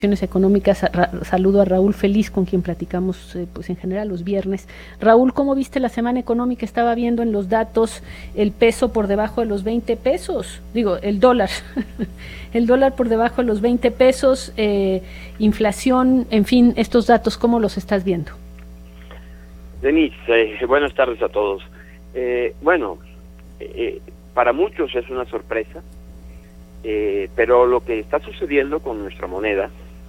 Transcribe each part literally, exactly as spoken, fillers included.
Económicas. Ra saludo a Raúl Feliz, con quien platicamos eh, pues en general los viernes. Raúl, ¿cómo viste la semana económica? Estaba viendo en los datos el peso por debajo de los veinte pesos, digo, el dólar, el dólar por debajo de los veinte pesos, eh, inflación, en fin, estos datos, ¿cómo los estás viendo? Denise, eh, buenas tardes a todos. Eh, bueno, eh, para muchos es una sorpresa, eh, pero lo que está sucediendo con nuestra moneda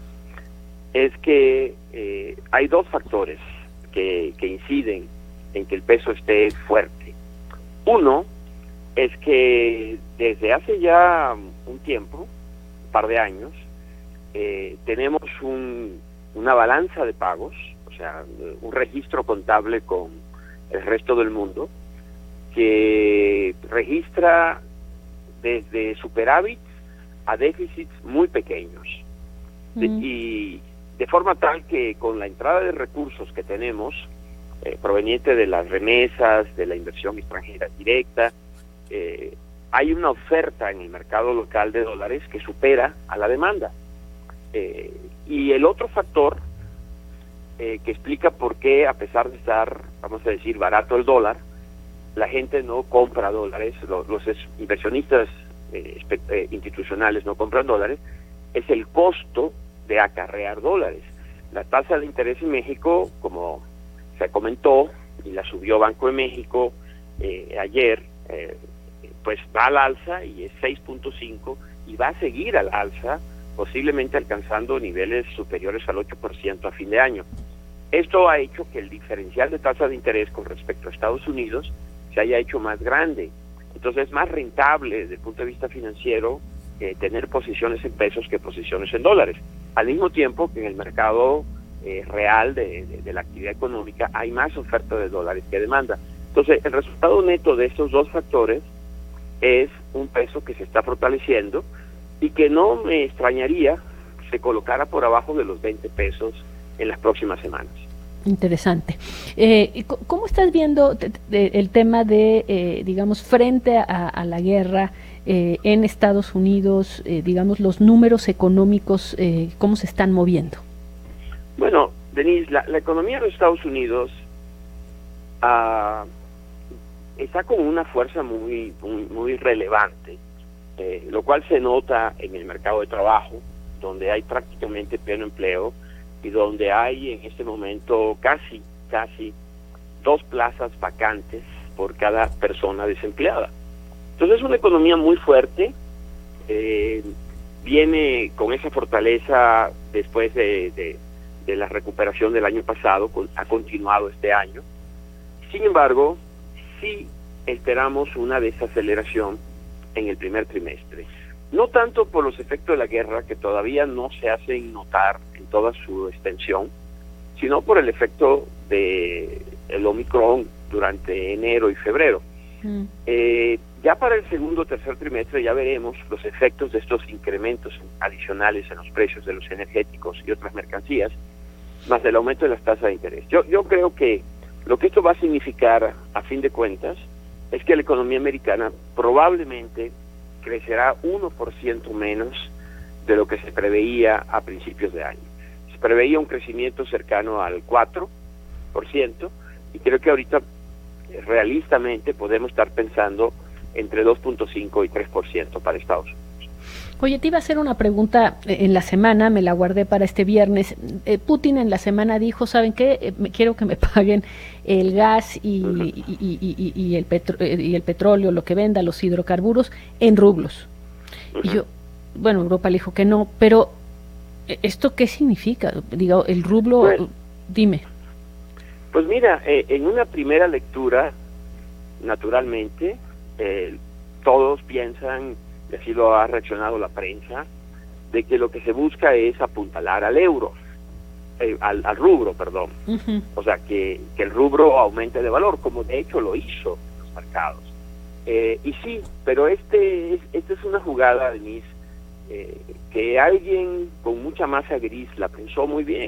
es que eh, hay dos factores que, que inciden en que el peso esté fuerte. Uno es que desde hace ya un tiempo, un par de años, eh, tenemos un, una balanza de pagos, o sea, un registro contable con el resto del mundo, que registra desde superávits a déficits muy pequeños. De, mm. Y de forma tal que con la entrada de recursos que tenemos, eh, proveniente de las remesas, de la inversión extranjera directa, eh, hay una oferta en el mercado local de dólares que supera a la demanda. Eh, y el otro factor eh, que explica por qué, a pesar de estar, vamos a decir, barato el dólar, la gente no compra dólares, los, los inversionistas eh, eh, institucionales no compran dólares, es el costo de acarrear dólares. La tasa de interés en México, como se comentó, y la subió Banco de México eh, ayer, eh, pues va al alza y es seis punto cinco y va a seguir al alza, posiblemente alcanzando niveles superiores al ocho por ciento a fin de año. Esto ha hecho que el diferencial de tasa de interés con respecto a Estados Unidos se haya hecho más grande. Entonces es más rentable desde el punto de vista financiero eh, tener posiciones en pesos que posiciones en dólares. Al mismo tiempo que en el mercado eh, real de, de, de la actividad económica hay más oferta de dólares que demanda. Entonces, el resultado neto de estos dos factores es un peso que se está fortaleciendo y que no me extrañaría que se colocara por abajo de los veinte pesos en las próximas semanas. Interesante. Eh, ¿Cómo estás viendo el tema de, eh, digamos, frente a, a la guerra eh, en Estados Unidos, eh, digamos, los números económicos, eh, cómo se están moviendo? Bueno, Denise, la, la economía de los Estados Unidos uh, está con una fuerza muy, muy, muy relevante, eh, lo cual se nota en el mercado de trabajo, donde hay prácticamente pleno empleo, y donde hay en este momento casi, casi dos plazas vacantes por cada persona desempleada. Entonces es una economía muy fuerte, eh, viene con esa fortaleza después de, de, de la recuperación del año pasado, con, ha continuado este año. Sin embargo, sí esperamos una desaceleración en el primer trimestre. No tanto por los efectos de la guerra, que todavía no se hacen notar en toda su extensión, sino por el efecto de el Omicron durante enero y febrero. Mm. Eh, ya para el segundo o tercer trimestre ya veremos los efectos de estos incrementos adicionales en los precios de los energéticos y otras mercancías, más el aumento de las tasas de interés. Yo, yo creo que lo que esto va a significar, a fin de cuentas, es que la economía americana probablemente crecerá uno por ciento menos de lo que se preveía a principios de año. Se preveía un crecimiento cercano al cuatro por ciento y creo que ahorita realistamente podemos estar pensando entre dos punto cinco y tres por ciento para Estados Unidos. Oye, te iba a hacer una pregunta en la semana, me la guardé para este viernes. Eh, Putin en la semana dijo, ¿saben qué? Eh, me, quiero que me paguen el gas y, uh-huh. y, y, y, y, el petro, y el petróleo, lo que venda, los hidrocarburos, en rublos. Uh-huh. Y yo, bueno, Europa le dijo que no, pero ¿esto qué significa? Digo, el rublo, bueno, dime. Pues mira, eh, en una primera lectura, naturalmente, eh, todos piensan, y así lo ha reaccionado la prensa, de que lo que se busca es apuntalar al euro, eh, al, al rubro, perdón. Uh-huh. O sea, que, que el rubro aumente de valor, como de hecho lo hizo en los mercados. Eh, y sí, pero este es, esta es una jugada, Denise, eh, que alguien con mucha masa gris la pensó muy bien.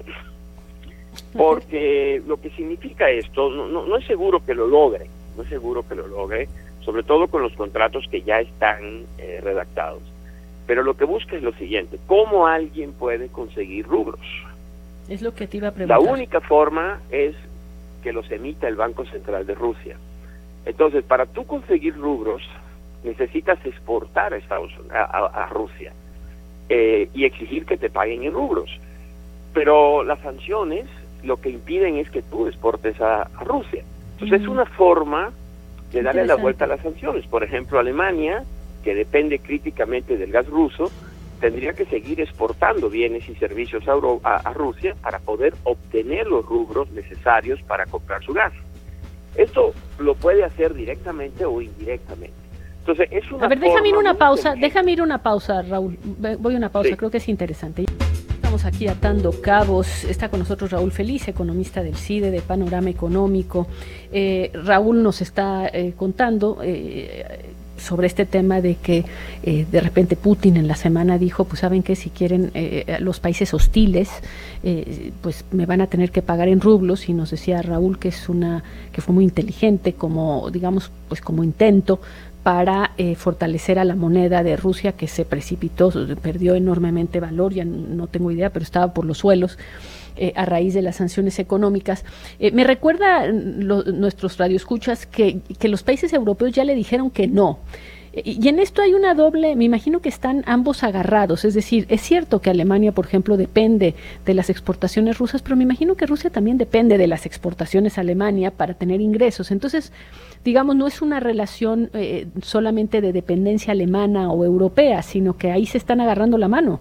Porque uh-huh. lo que significa esto, no, no, no es seguro que lo logre, no es seguro que lo logre, sobre todo con los contratos que ya están eh, redactados. pero lo que busca es lo siguiente: ¿cómo alguien puede conseguir rublos? Es lo que te iba a preguntar. La única forma es que los emita el Banco Central de Rusia. Entonces, para tú conseguir rublos, necesitas exportar a, Estados, a, a, a Rusia eh, y exigir que te paguen en rublos. Pero las sanciones lo que impiden es que tú exportes a, a Rusia. Entonces, mm. es una forma de darle la vuelta a las sanciones. Por ejemplo, Alemania, que depende críticamente del gas ruso, tendría que seguir exportando bienes y servicios a, Euro, a, a Rusia para poder obtener los rublos necesarios para comprar su gas. Esto lo puede hacer directamente o indirectamente. Entonces, es una a ver, déjame ir una pausa, inteligente. déjame ir una pausa, Raúl. Voy a una pausa, sí. Creo que es interesante. Estamos aquí atando cabos. Está con nosotros Raúl Feliz, economista del CIDE, de Panorama Económico. Eh, Raúl nos está eh, contando eh, sobre este tema de que eh, de repente Putin en la semana dijo, pues saben que si quieren eh, los países hostiles, eh, pues me van a tener que pagar en rublos, y nos decía Raúl que es una que fue muy inteligente como, digamos, pues como intento para eh, fortalecer a la moneda de Rusia, que se precipitó, perdió enormemente valor, ya no tengo idea, pero estaba por los suelos eh, a raíz de las sanciones económicas. Eh, me recuerda lo, nuestros radioescuchas que, que los países europeos ya le dijeron que no. Y en esto hay una doble, me imagino que están ambos agarrados, es decir, es cierto que Alemania, por ejemplo, depende de las exportaciones rusas, pero me imagino que Rusia también depende de las exportaciones a Alemania para tener ingresos. Entonces, digamos, no es una relación eh, solamente de dependencia alemana o europea, sino que ahí se están agarrando la mano.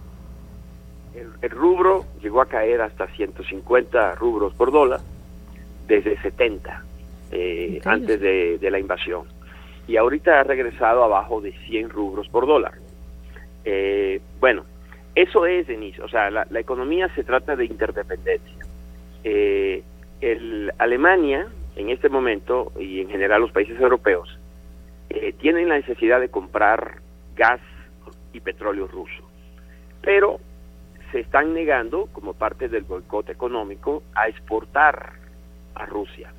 El, el rubro llegó a caer hasta ciento cincuenta rublos por dólar desde setenta, eh, antes de, de la invasión. Y ahorita ha regresado abajo de cien rublos por dólar. Eh, bueno, eso es, Denise, o sea, la, la economía se trata de interdependencia. Eh, el, Alemania, en este momento, y en general los países europeos, eh, tienen la necesidad de comprar gas y petróleo ruso, pero se están negando, como parte del boicot económico, a exportar a Rusia.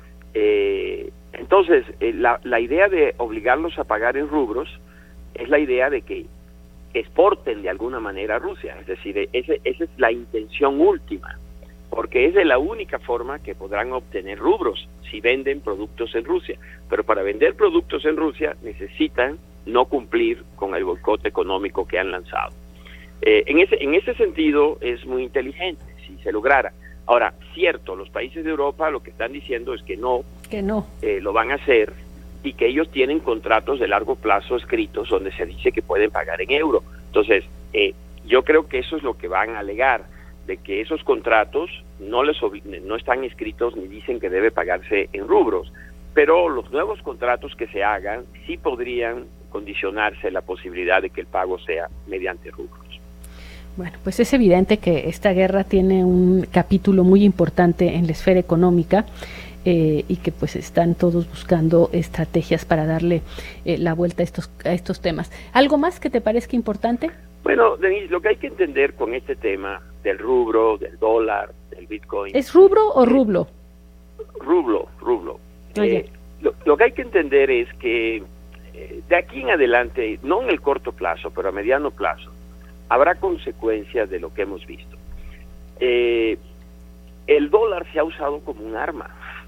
Eh, entonces, eh, la, la idea de obligarlos a pagar en rublos es la idea de que exporten de alguna manera a Rusia, es decir, ese, esa es la intención última, porque es de la única forma que podrán obtener rublos si venden productos en Rusia, pero para vender productos en Rusia necesitan no cumplir con el boicot económico que han lanzado. Eh, en ese, en ese sentido es muy inteligente si se lograra. Ahora, cierto, los países de Europa lo que están diciendo es que no, que no eh, lo van a hacer, y que ellos tienen contratos de largo plazo escritos donde se dice que pueden pagar en euro. Entonces, eh, yo creo que eso es lo que van a alegar, de que esos contratos no les no están escritos ni dicen que debe pagarse en rublos, pero los nuevos contratos que se hagan sí podrían condicionarse la posibilidad de que el pago sea mediante rublos. Bueno, pues es evidente que esta guerra tiene un capítulo muy importante en la esfera económica eh, y que pues están todos buscando estrategias para darle eh, la vuelta a estos, a estos temas. ¿Algo más que te parezca importante? Bueno, Denise, lo que hay que entender con este tema del rubro, del dólar, del Bitcoin... ¿Es rubro o rublo? Eh, rublo, rublo. Eh, lo, lo que hay que entender es que eh, de aquí en adelante, no en el corto plazo, pero a mediano plazo, habrá consecuencias de lo que hemos visto. Eh, el dólar se ha usado como un arma,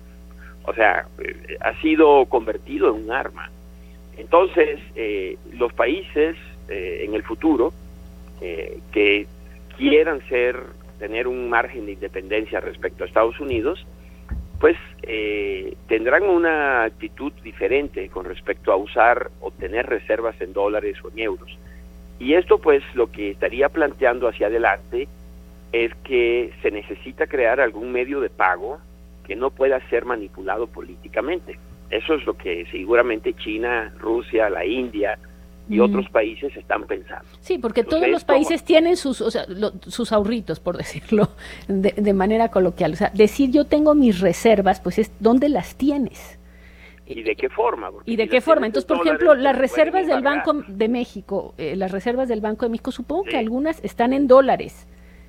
o sea, eh, ha sido convertido en un arma. Entonces, eh, los países eh, en el futuro eh, que quieran ser, tener un margen de independencia respecto a Estados Unidos, pues eh, tendrán una actitud diferente con respecto a usar o tener reservas en dólares o en euros. Y esto pues lo que estaría planteando hacia adelante es que se necesita crear algún medio de pago que no pueda ser manipulado políticamente. Eso es lo que seguramente China, Rusia, la India y mm. otros países están pensando. Sí, porque Entonces, todos los países como... tienen sus, o sea, lo, sus ahorritos, por decirlo de, de manera coloquial. O sea, decir yo tengo mis reservas, pues es ¿dónde las tienes? ¿Y de qué forma? Porque ¿Y de qué forma? Entonces, por ejemplo, las reservas del Banco de México, eh, las reservas del Banco de México, supongo sí. que algunas están en dólares.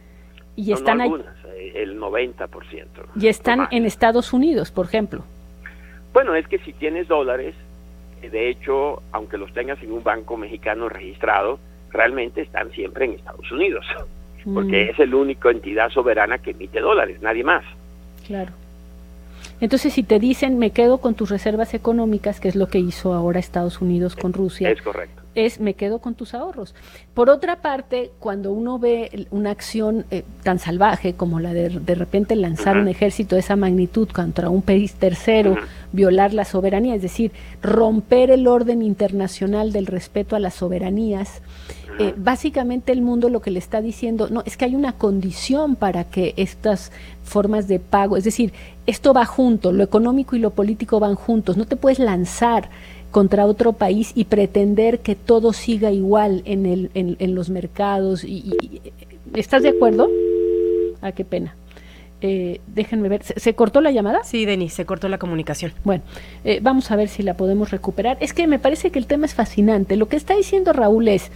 Y no, están no ahí, algunas, el noventa por ciento. Y están normal. En Estados Unidos, por ejemplo. Bueno, es que si tienes dólares, de hecho, aunque los tengas en un banco mexicano registrado, realmente están siempre en Estados Unidos, porque Mm. es la única entidad soberana que emite dólares, nadie más. Claro. Entonces, si te dicen, me quedo con tus reservas económicas, que es lo que hizo ahora Estados Unidos con Rusia, Es correcto. es me quedo con tus ahorros. Por otra parte, cuando uno ve una acción eh, tan salvaje como la de de repente lanzar uh-huh. un ejército de esa magnitud contra un país tercero, uh-huh. violar la soberanía, es decir, romper el orden internacional del respeto a las soberanías, uh-huh. eh, básicamente el mundo lo que le está diciendo, no, es que hay una condición para que estas formas de pago, es decir, esto va junto, lo económico y lo político van juntos, no te puedes lanzar contra otro país y pretender que todo siga igual en el en, en los mercados. Y, y, ¿estás de acuerdo? Ah, qué pena. Eh, déjenme ver, ¿Se, ¿se cortó la llamada? Sí, Denise, se cortó la comunicación. Bueno, eh, vamos a ver si la podemos recuperar. Es que me parece que el tema es fascinante. Lo que está diciendo Raúl es,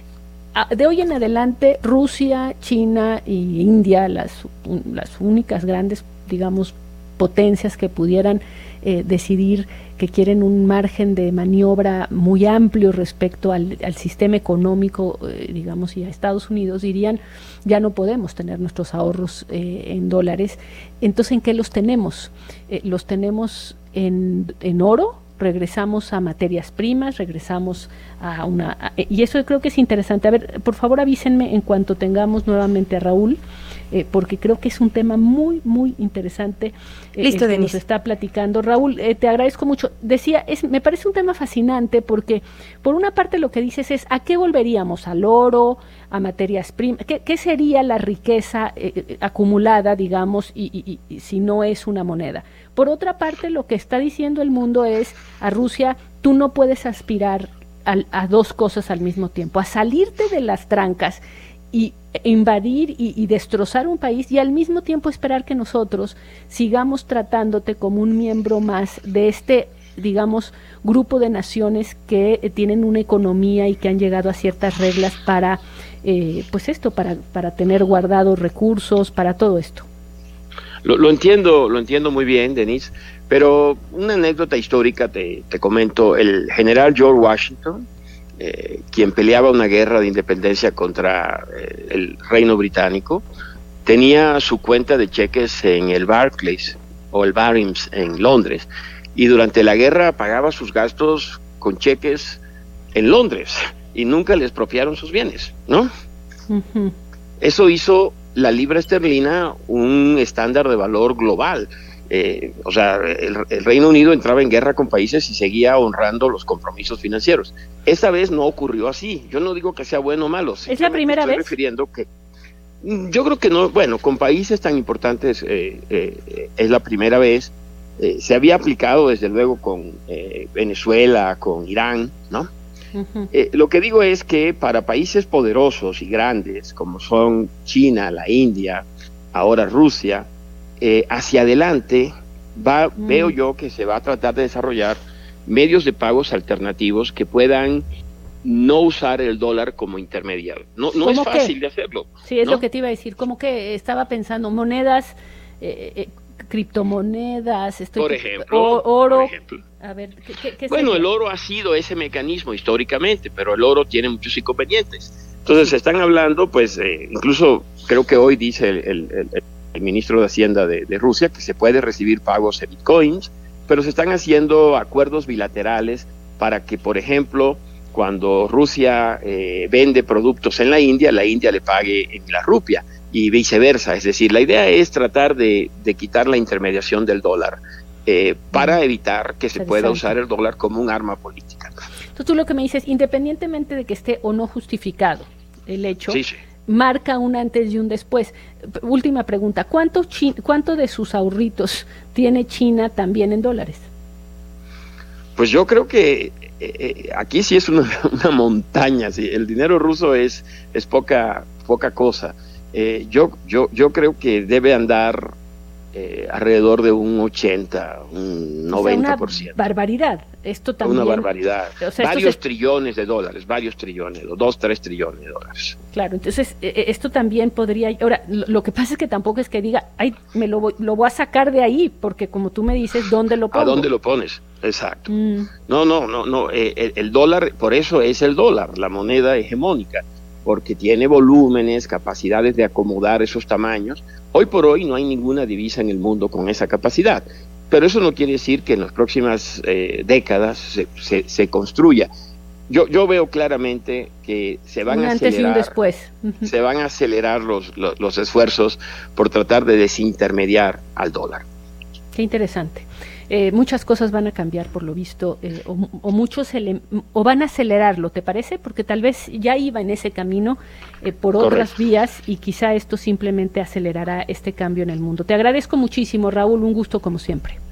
de hoy en adelante, Rusia, China y India, las, las únicas grandes, digamos, potencias que pudieran eh, decidir que quieren un margen de maniobra muy amplio respecto al, al sistema económico, eh, digamos, y a Estados Unidos, dirían, ya no podemos tener nuestros ahorros eh, en dólares. Entonces, ¿en qué los tenemos? Eh, los tenemos en, en oro, regresamos a materias primas, regresamos a una... A, y eso creo que es interesante. A ver, por favor avísenme en cuanto tengamos nuevamente a Raúl, eh, porque creo que es un tema muy, muy interesante. Eh, Listo, el que Denise. nos está platicando. Raúl, eh, te agradezco mucho. Decía, es, me parece un tema fascinante porque, por una parte, lo que dices es, ¿a qué volveríamos? ¿Al oro? ¿A materias primas? ¿Qué, qué sería la riqueza eh, acumulada, digamos, y, y, y si no es una moneda? Por otra parte, lo que está diciendo el mundo es, a Rusia, tú no puedes aspirar a, a dos cosas al mismo tiempo, a salirte de las trancas y invadir y, y destrozar un país y al mismo tiempo esperar que nosotros sigamos tratándote como un miembro más de este, digamos, grupo de naciones que eh, tienen una economía y que han llegado a ciertas reglas para, eh, pues esto, para, para tener guardados recursos, para todo esto. Lo, lo entiendo, lo entiendo muy bien, Denise, pero una anécdota histórica te, te comento. El general George Washington, eh, quien peleaba una guerra de independencia contra eh, el Reino Británico, tenía su cuenta de cheques en el Barclays o el Barings en Londres, y durante la guerra pagaba sus gastos con cheques en Londres y nunca le expropiaron sus bienes, ¿no? Uh-huh. Eso hizo la libra esterlina un estándar de valor global. Eh, o sea, el, el Reino Unido entraba en guerra con países y seguía honrando los compromisos financieros. Esta vez no ocurrió así. Yo no digo que sea bueno o malo. ¿Es la primera estoy vez? refiriendo que yo creo que no. Bueno, con países tan importantes eh, eh, es la primera vez. Eh, se había aplicado desde luego con eh, Venezuela, con Irán, ¿no? Uh-huh. Eh, lo que digo es que para países poderosos y grandes como son China, la India, ahora Rusia, eh, hacia adelante va, mm. veo yo que se va a tratar de desarrollar medios de pagos alternativos que puedan no usar el dólar como intermediario. No, no es fácil qué? de hacerlo. Sí, es ¿no? lo que te iba a decir. Como que estaba pensando, monedas, eh, eh, criptomonedas, estoy por ejemplo, o, oro. Por ejemplo. A ver, ¿qué, qué, qué bueno, sería? el oro ha sido ese mecanismo históricamente, pero el oro tiene muchos inconvenientes. Entonces se están hablando, pues, eh, incluso creo que hoy dice el, el, el, el ministro de Hacienda de, de Rusia que se puede recibir pagos en bitcoins, pero se están haciendo acuerdos bilaterales para que, por ejemplo, cuando Rusia eh, vende productos en la India, la India le pague en la rupia y viceversa. Es decir, la idea es tratar de, de quitar la intermediación del dólar eh, para evitar que se pueda usar el dólar como un arma política. Entonces tú lo que me dices, independientemente de que esté o no justificado el hecho, sí, sí. marca un antes y un después. Última pregunta, ¿cuánto, chi- cuánto de sus ahorritos tiene China también en dólares? Pues yo creo que eh, aquí sí es una, una montaña, sí. El dinero ruso es, es poca, poca cosa. Eh, yo, yo, yo creo que debe andar eh, alrededor de un ochenta, un noventa por ciento. O sea, una barbaridad. Esto también. Una barbaridad. O sea, varios se... trillones de dólares, varios trillones, dos, tres trillones de dólares. Claro, entonces eh, esto también podría. Ahora, lo, lo que pasa es que tampoco es que diga, ay, me lo voy, lo voy a sacar de ahí, porque como tú me dices, ¿dónde lo pongo? ¿A dónde lo pones? Exacto. Mm. No, no, no, no. Eh, el, el dólar, por eso es el dólar, la moneda hegemónica, porque tiene volúmenes, capacidades de acomodar esos tamaños. Hoy por hoy no hay ninguna divisa en el mundo con esa capacidad, pero eso no quiere decir que en las próximas eh, décadas se, se, se construya. Yo, yo veo claramente que se van un a antes acelerar, y un después. se van a acelerar los, los, los esfuerzos por tratar de desintermediar al dólar. Qué interesante. Eh, muchas cosas van a cambiar por lo visto, eh, o, o muchos ele- o van a acelerarlo, ¿te parece? Porque tal vez ya iba en ese camino eh, por otras Correcto. vías y quizá esto simplemente acelerará este cambio en el mundo. Te agradezco muchísimo, Raúl, un gusto como siempre.